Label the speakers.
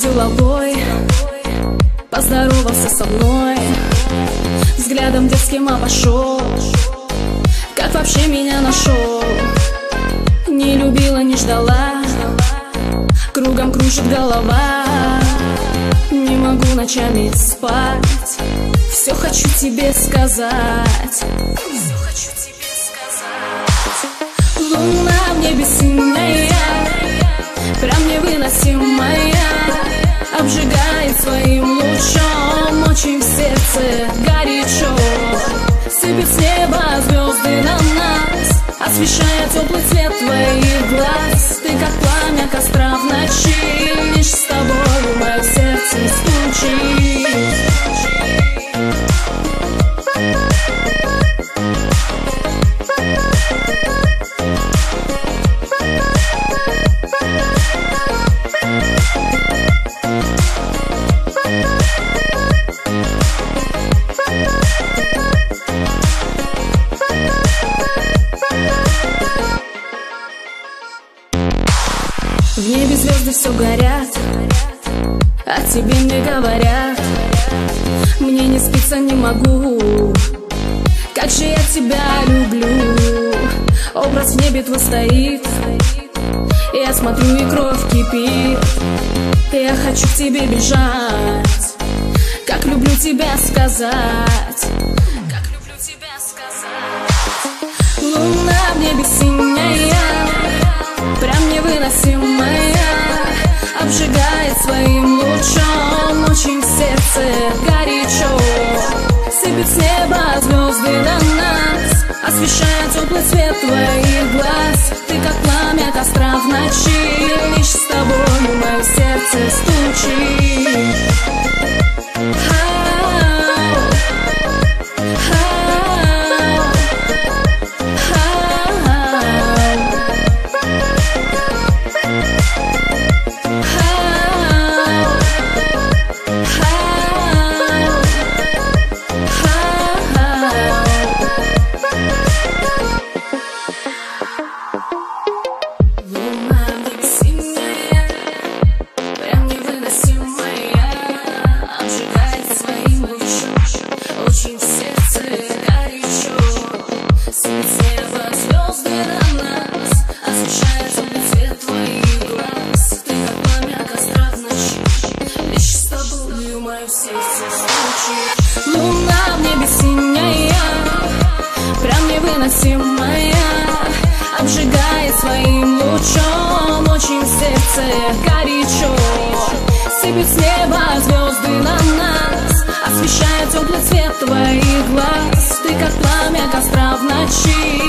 Speaker 1: головой, поздоровался со мной, взглядом детским обошел. Как вообще меня нашел? Не любила, не ждала, кругом кружит голова. Не могу ночами спать, все хочу тебе сказать. Все хочу тебе сказать. Луна в небе синяя, прям невыносимая, обжигает своим лучом, очень в сердце горячо. Сыпет с неба звезды на нас, освещая теплый цвет твоих глаз. Ты как пламя костра в ночи, лишь с тобой мое сердце стучит. В небе звезды все горят, а тебе мне говорят. Мне не спится, не могу, как же я тебя люблю. Образ в небе твой стоит, я смотрю и кровь кипит. Я хочу к тебе бежать, как люблю тебя сказать. Как люблю тебя сказать. Луна в небе синяя, прям невыносимая, обжигает своим лучом, очень в сердце горячо. Сыпет с неба звезды на нас, освещая теплый цвет твоих глаз. Ты как пламя костра в ночи, лишь с тобой мое сердце стучит. Луна в небе синяя, прям невыносимая, обжигает своим лучом, очень в сердце горячо. Сыпет с неба звезды на нас, освещая теплый цвет твоих глаз. Ты как пламя костра в ночи,